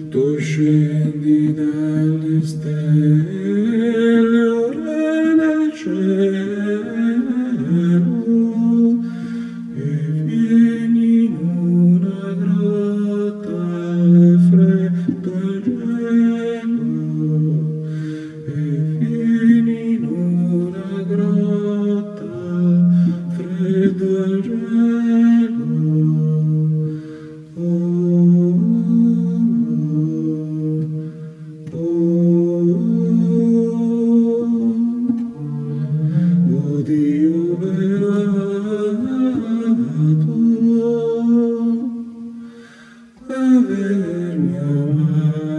tu scendi dalle stelle, o re del cielo, e vieni in una grotta al freddo al gelo, e vieni in una grotta al freddo al gelo. Oh Dio beato, avermi amato.